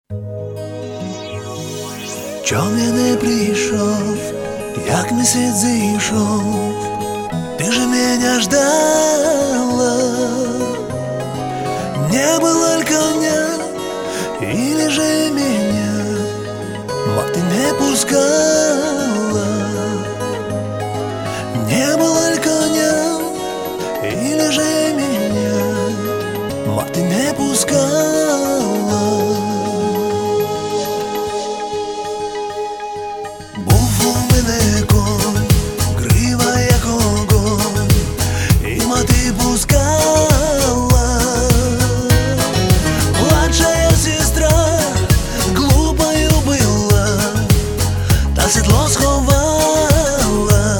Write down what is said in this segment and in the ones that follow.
Чом я не прийшов, як місяць зійшов, ты же меня ждала. Не было ли коня, или же меня, мог, ты не пускала. Не было ли коня, или же меня, мог, ты не пускала. Був у мене конь, грива як огонь, і мати пускала. Младшая сестра глупою була, та седло сховала.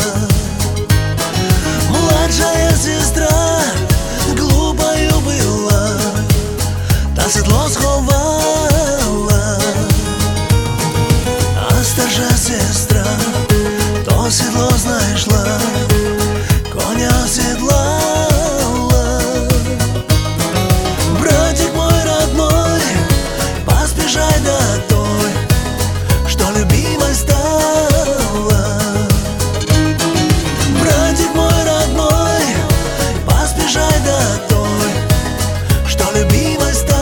Младшая сестра глупою була, та седло сховала. А старша сестра то седло знайшла, коня оседлала. Братик мой родной, поспешай до той, что любимой стала. Братик мой родной, поспешай до той, что любимой стала.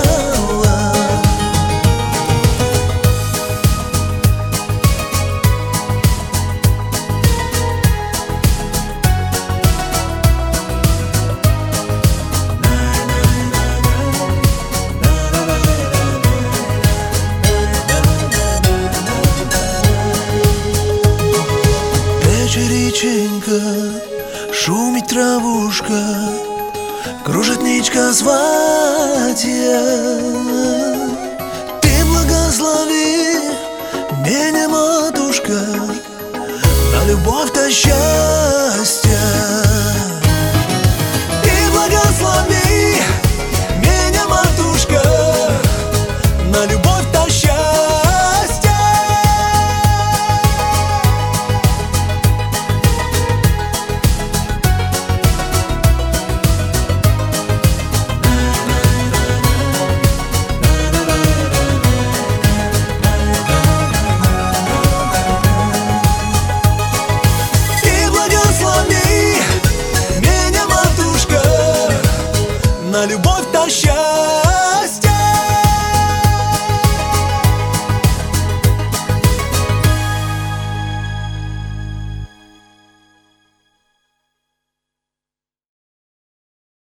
Реченька, шумит травушка, кружит ниточка сватья. Ты благослови меня, матушка, на любовь-то счастья. Ты благослови меня, матушка, на любовь-то счастья. На любовь-то счастье.